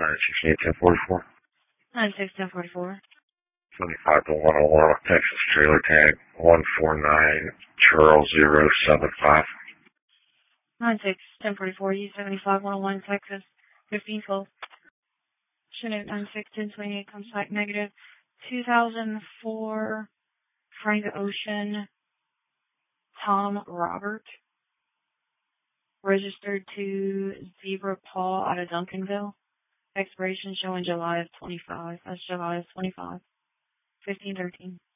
968-1044. 96-1044. 75 to 101, Texas trailer tag 149 Charles 075. 96-1044, U75-101, Texas 1512. Chinook 96-1028 comes back negative. 2004 Frank Ocean Tom Robert. Registered to Zebra Paw out of Duncanville. Expiration showing July of 25. That's July of 25. 1513.